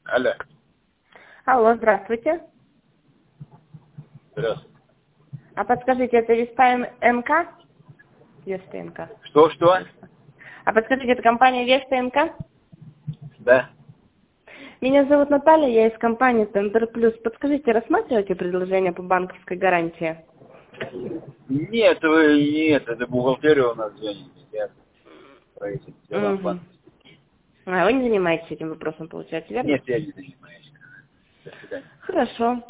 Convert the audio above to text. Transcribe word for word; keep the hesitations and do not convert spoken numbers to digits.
Алло. Алло, здравствуйте. Здравствуйте. А подскажите, это Веста МК? Веста МК. Что, что? А подскажите, это компания Веста МК? Да. Меня зовут Наталья, я из компании Тендер Плюс. Подскажите, рассматриваете предложение по банковской гарантии? Нет, вы нет, это бухгалтерия у нас звонит. Я правитель Угу. Сбербанка. А вы не занимаетесь этим вопросом, получается, верно? Нет, я не занимаюсь. До свидания. Хорошо.